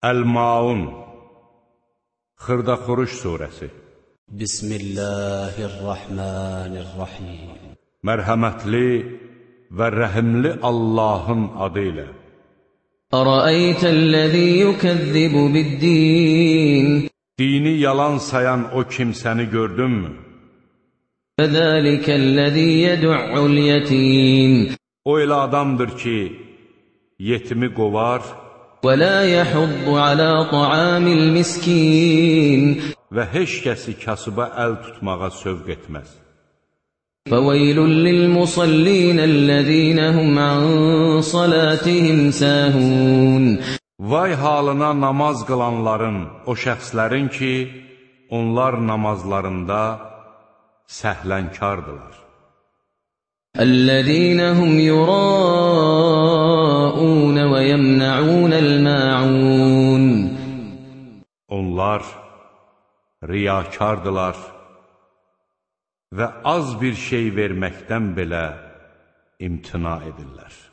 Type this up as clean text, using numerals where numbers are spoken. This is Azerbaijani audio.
Əl-Maun Xırdaxuruş surəsi Bismillahirrahmanirrahim. Mərhəmətli və rəhimli Allahın adı ilə. Ərəeytəl-ləzî yukəzzibu bid-din. Dini yalan sayan o kimsəni gördünmü? Fəzəlikəl-ləzî yəd'u'l-yətim. O elə adamdır ki, yetimi qovar və lā yəhuddu alə ta'amil miskin. Və heç kəsi kasıba əl tutmağa sövq etməz. Fəveylun lil-musallīnəl-ləzīnə hum an salətihim səhun. Vay halına namaz qılanların, o şəxslərin ki, onlar namazlarında səhlənkardırlar. Əl-ləzīnə hum yura'un və yəmna'unəl-ma'un. Onlar riyakardırlar və az bir şey verməkdən belə imtina edirlər.